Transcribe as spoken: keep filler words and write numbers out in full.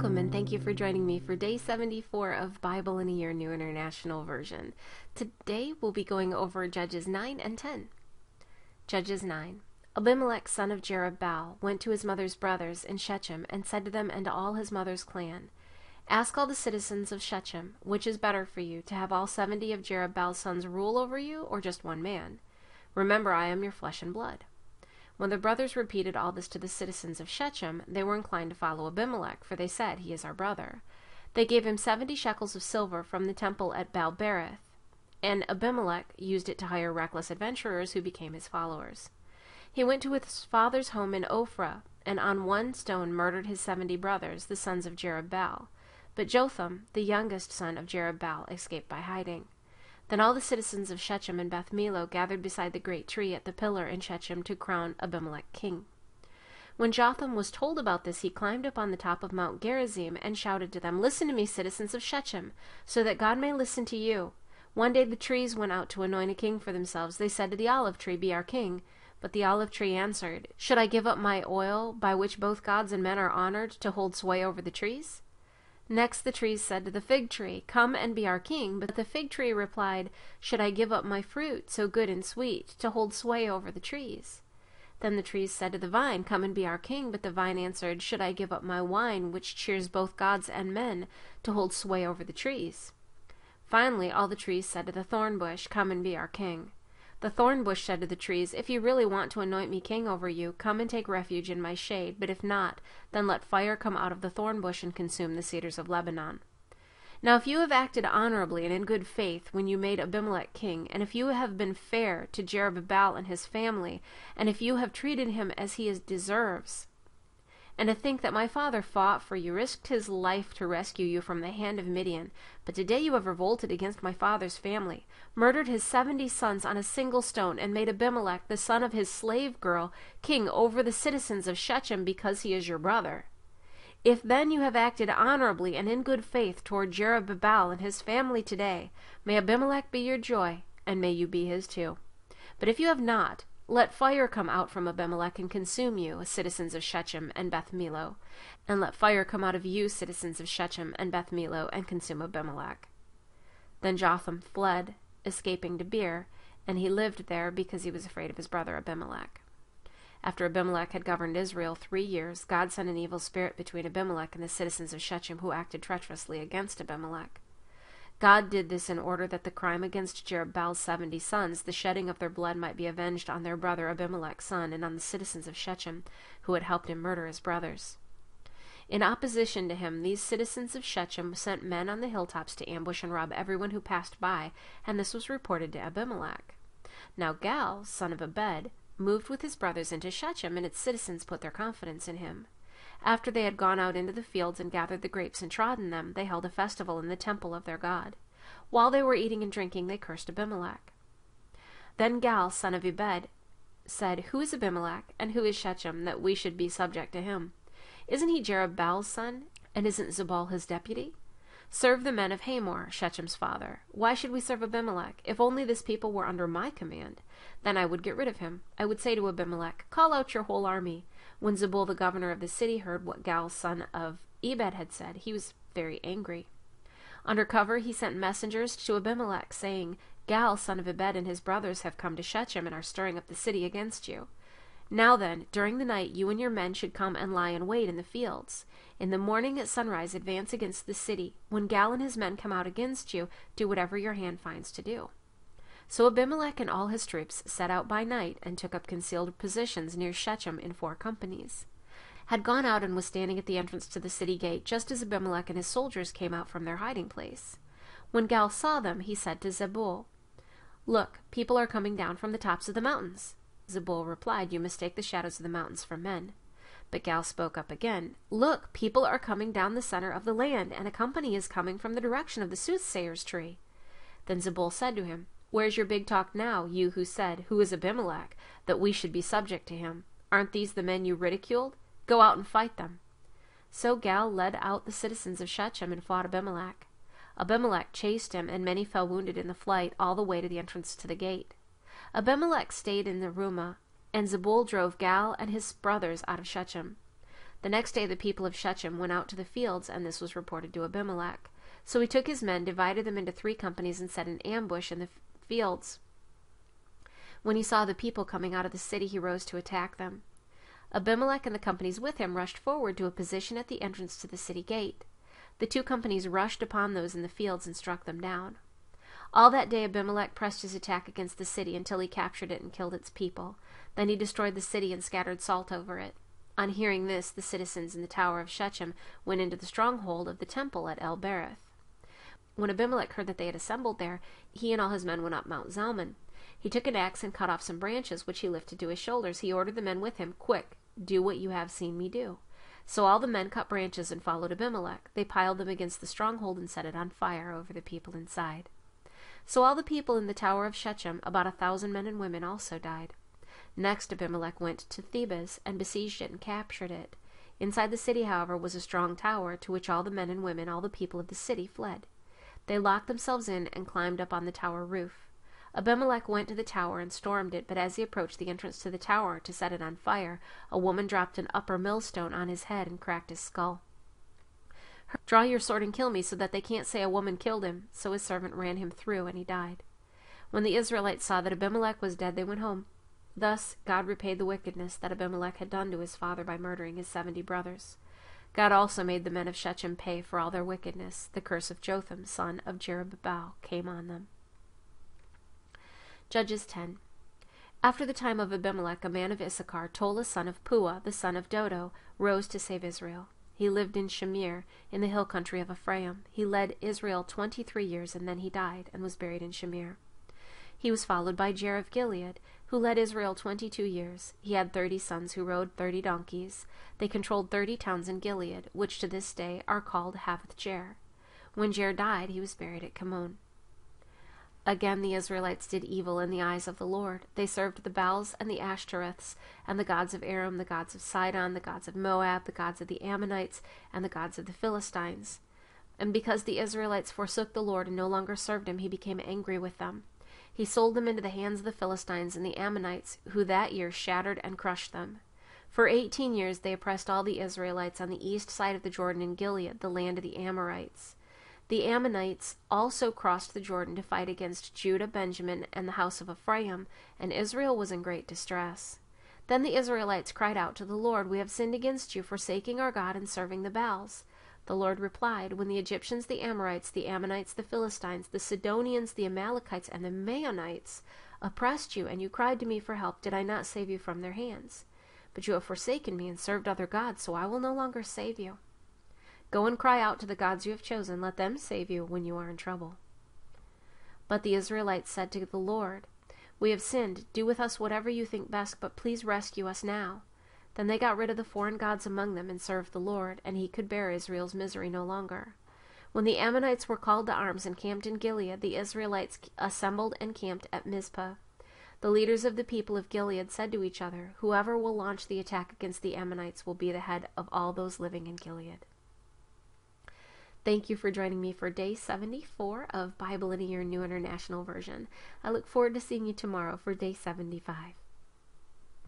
Welcome and thank you for joining me for day seventy-four of Bible in a Year New International Version. Today we'll be going over Judges nine and ten. Judges nine. Abimelech son of Jerubbaal went to his mother's brothers in Shechem and said to them and to all his mother's clan, Ask all the citizens of Shechem, which is better for you, to have all seventy of Jerubbaal's sons rule over you, or just one man? Remember, I am your flesh and blood. When the brothers repeated all this to the citizens of Shechem, they were inclined to follow Abimelech, for they said, He is our brother. They gave him seventy shekels of silver from the temple at Baal-berith, and Abimelech used it to hire reckless adventurers who became his followers. He went to his father's home in Ophrah, and on one stone murdered his seventy brothers, the sons of Jerubbaal. But Jotham, the youngest son of Jerubbaal, escaped by hiding. Then all the citizens of Shechem and Beth Millo gathered beside the great tree at the pillar in Shechem to crown Abimelech king. When Jotham was told about this, he climbed up on the top of Mount Gerizim and shouted to them, Listen to me, citizens of Shechem, so that God may listen to you. One day the trees went out to anoint a king for themselves. They said to the olive tree, Be our king. But the olive tree answered, Should I give up my oil, by which both gods and men are honored, to hold sway over the trees? Next the trees said to the fig tree, Come and be our king. But the fig tree replied, Should I give up my fruit, so good and sweet, to hold sway over the trees? Then the trees said to the vine, Come and be our king. But the vine answered, Should I give up my wine, which cheers both gods and men, to hold sway over the trees? Finally all the trees said to the thorn bush, Come and be our king. The thorn bush said to the trees, If you really want to anoint me king over you, come and take refuge in my shade, but if not, then let fire come out of the thorn bush and consume the cedars of Lebanon. Now if you have acted honorably and in good faith when you made Abimelech king, and if you have been fair to Jerubbaal and his family, and if you have treated him as he deserves, and to think that my father fought for you, risked his life to rescue you from the hand of Midian, but today you have revolted against my father's family, murdered his seventy sons on a single stone, and made Abimelech, the son of his slave girl, king over the citizens of Shechem because he is your brother. If then you have acted honorably and in good faith toward Jerubbaal and his family today, may Abimelech be your joy, and may you be his too. But if you have not, let fire come out from Abimelech and consume you, citizens of Shechem and Beth Millo, and let fire come out of you, citizens of Shechem and Beth Millo, and consume Abimelech. Then Jotham fled, escaping to Beer, and he lived there because he was afraid of his brother Abimelech. After Abimelech had governed Israel three years, God sent an evil spirit between Abimelech and the citizens of Shechem who acted treacherously against Abimelech. God did this in order that the crime against Jerubbaal's seventy sons, the shedding of their blood, might be avenged on their brother Abimelech's son and on the citizens of Shechem who had helped him murder his brothers. In opposition to him, these citizens of Shechem sent men on the hilltops to ambush and rob everyone who passed by, and this was reported to Abimelech. Now Gal, son of Ebed, moved with his brothers into Shechem, and its citizens put their confidence in him. After they had gone out into the fields and gathered the grapes and trodden them, they held a festival in the temple of their god. While they were eating and drinking, they cursed Abimelech. Then Gal, son of Ebed, said, Who is Abimelech, and who is Shechem, that we should be subject to him? Isn't he Jerubbaal's son, and isn't Zebul his deputy? Serve the men of Hamor, Shechem's father. Why should we serve Abimelech? If only this people were under my command, then I would get rid of him. I would say to Abimelech, Call out your whole army. When Zebul, the governor of the city, heard what Gal, son of Ebed, had said, he was very angry. Under cover he sent messengers to Abimelech, saying, Gal, son of Ebed, and his brothers have come to Shechem and are stirring up the city against you. Now then, during the night you and your men should come and lie in wait in the fields. In the morning at sunrise advance against the city. When Gal and his men come out against you, do whatever your hand finds to do. So Abimelech and all his troops set out by night and took up concealed positions near Shechem in four companies. Had gone out and was standing at the entrance to the city gate just as Abimelech and his soldiers came out from their hiding place. When Gal saw them, he said to Zebul, Look, people are coming down from the tops of the mountains. Zebul replied, You mistake the shadows of the mountains for men. But Gal spoke up again, Look, people are coming down the center of the land, and a company is coming from the direction of the soothsayer's tree. Then Zebul said to him, Where's your big talk now, you who said, Who is Abimelech, that we should be subject to him? Aren't these the men you ridiculed? Go out and fight them. So Gal led out the citizens of Shechem and fought Abimelech. Abimelech chased him, and many fell wounded in the flight, all the way to the entrance to the gate. Abimelech stayed in the Rumah, and Zebul drove Gal and his brothers out of Shechem. The next day the people of Shechem went out to the fields, and this was reported to Abimelech. So he took his men, divided them into three companies, and set an ambush in the fields. When he saw the people coming out of the city, he rose to attack them. Abimelech and the companies with him rushed forward to a position at the entrance to the city gate. The two companies rushed upon those in the fields and struck them down. All that day Abimelech pressed his attack against the city until he captured it and killed its people. Then he destroyed the city and scattered salt over it. On hearing this, the citizens in the tower of Shechem went into the stronghold of the temple at El-Berith. When Abimelech heard that they had assembled there, he and all his men went up Mount Zalmon. He took an axe and cut off some branches, which he lifted to his shoulders. He ordered the men with him, "Quick, do what you have seen me do." So all the men cut branches and followed Abimelech. They piled them against the stronghold and set it on fire over the people inside. So all the people in the tower of Shechem, about a thousand men and women, also died. Next Abimelech went to Thebez and besieged it and captured it. Inside the city, however, was a strong tower, to which all the men and women, all the people of the city, fled. They locked themselves in and climbed up on the tower roof. Abimelech went to the tower and stormed it, but as he approached the entrance to the tower to set it on fire, a woman dropped an upper millstone on his head and cracked his skull. "Draw your sword and kill me, so that they can't say a woman killed him." So his servant ran him through, and he died. When the Israelites saw that Abimelech was dead, they went home. Thus God repaid the wickedness that Abimelech had done to his father by murdering his seventy brothers. God also made the men of Shechem pay for all their wickedness. The curse of Jotham, son of Jerubbaal, came on them. Judges ten. After the time of Abimelech, a man of Issachar, Tola son of Puah, the son of Dodo, rose to save Israel. He lived in Shamir, in the hill country of Ephraim. He led Israel twenty-three years, and then he died, and was buried in Shamir. He was followed by Jair of Gilead, who led Israel twenty-two years. He had thirty sons who rode thirty donkeys. They controlled thirty towns in Gilead, which to this day are called Havoth-Jair. When Jair died, he was buried at Kamon. Again the Israelites did evil in the eyes of the Lord. They served the Baals and the Ashtoreths, and the gods of Aram, the gods of Sidon, the gods of Moab, the gods of the Ammonites, and the gods of the Philistines. And because the Israelites forsook the Lord and no longer served him, he became angry with them. He sold them into the hands of the Philistines and the Ammonites, who that year shattered and crushed them. For eighteen years they oppressed all the Israelites on the east side of the Jordan in Gilead, the land of the Amorites. The Ammonites also crossed the Jordan to fight against Judah, Benjamin, and the house of Ephraim, and Israel was in great distress. Then the Israelites cried out to the Lord, "We have sinned against you, forsaking our God and serving the Baals." The Lord replied, "When the Egyptians, the Amorites, the Ammonites, the Philistines, the Sidonians, the Amalekites, and the Maonites oppressed you, and you cried to me for help, did I not save you from their hands? But you have forsaken me and served other gods, so I will no longer save you. Go and cry out to the gods you have chosen. Let them save you when you are in trouble." But the Israelites said to the Lord, "We have sinned. Do with us whatever you think best, but please rescue us now." Then they got rid of the foreign gods among them and served the Lord, and he could bear Israel's misery no longer. When the Ammonites were called to arms and camped in Gilead, the Israelites assembled and camped at Mizpah. The leaders of the people of Gilead said to each other, "Whoever will launch the attack against the Ammonites will be the head of all those living in Gilead." Thank you for joining me for day seventy-four of Bible in a Year New International Version. I look forward to seeing you tomorrow for day seventy-five.